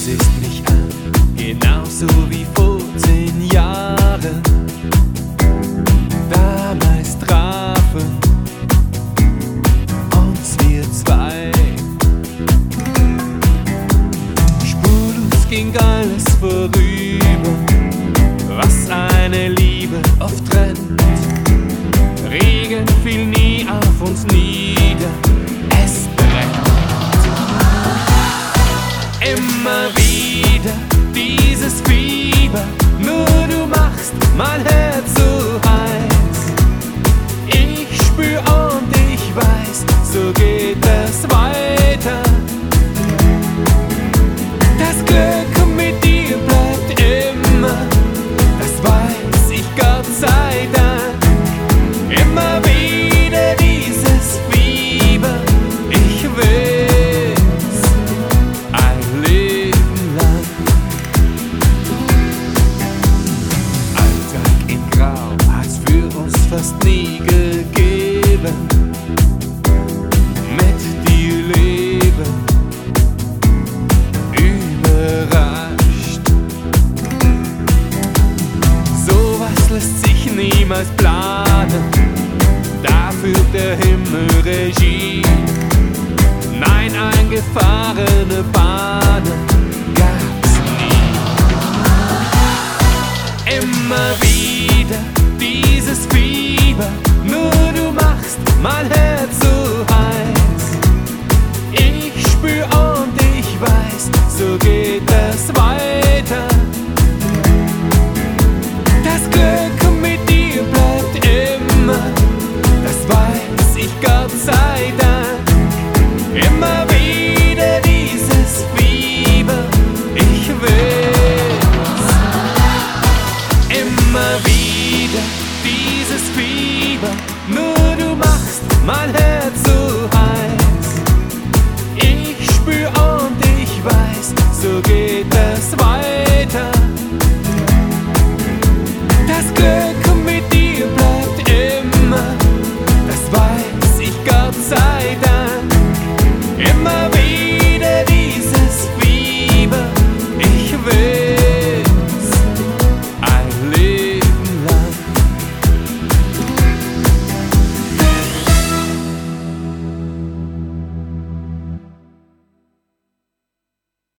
siehst mich an, genauso wie vor 10 Jahren. Damals trafen uns wir zwei. Spurlos ging alles vorüber, was eine Liebe oft trennt. Regen fiel nie auf uns nieder, es brennt. Immer wieder dieses Fieber, nur du machst mein Herz so heiß. Ich spür und ich weiß, so geht es weiter. Das Glück mit dir bleibt immer, das weiß ich Gott sei Dank. Immer wieder dieses Fieber, ich will's ein Leben lang. Alltag in Grau hat's für uns fast nie gegeben. Mit dir leben, überrascht. Sowas lässt sich niemals planen, da führt der Himmel Regie. Nein, eingefahrene Bahnen gab's nie. Immer wieder dieses Fieber, nur du machst mein Herz